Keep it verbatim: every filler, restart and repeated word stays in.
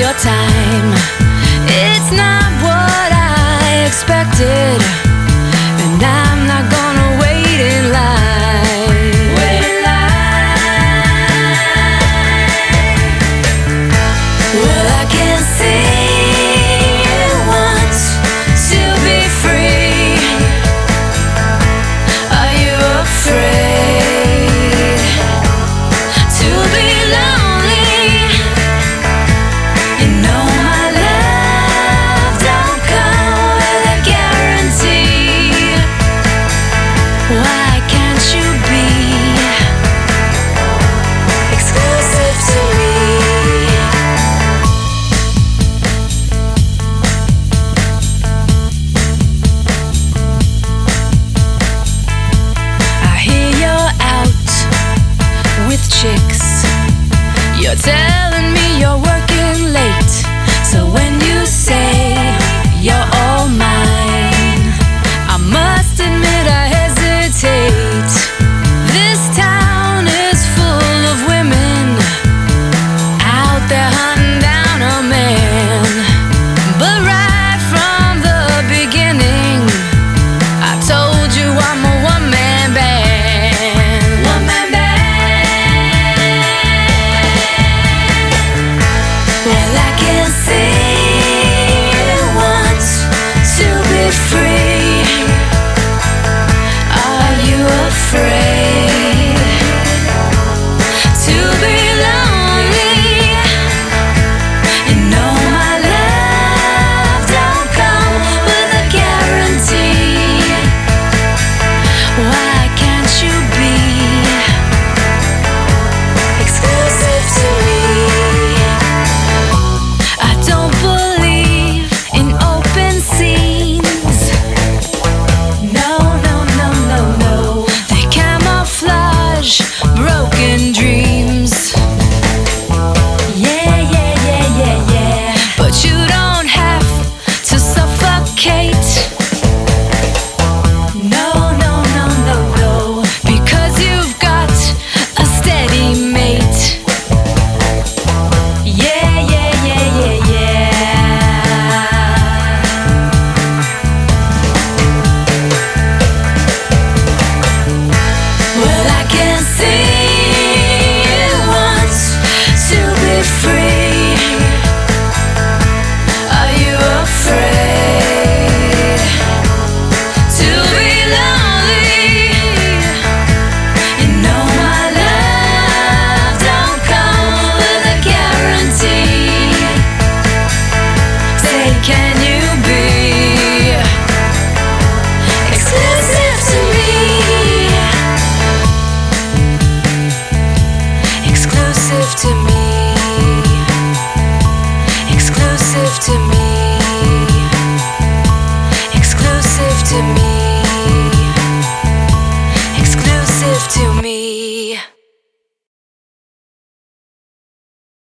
your time. It's not what I expected, and I'm not gonna wait in line. Wait in line. Well, I can see you want to be free. Are you afraid to be lonely? You know my love don't come with a guarantee. Why can't you be exclusive to me? I hear you're out with chicks. You're telling me you're working late. So when you say you're all mine, I must admit I hesitate. This town is full of women out there hunting down a man. But right from the beginning, I told you I'm a one-man band. One-man band. Well, I can see you want to be free. Are you afraid to be lonely? You know my love don't come with a guarantee. Why can't you be exclusive to me? I don't believe in open scenes. No, no, no, no, no. They camouflage broken dreams. Yeah, yeah, yeah, yeah, yeah. But you don't have to suffocate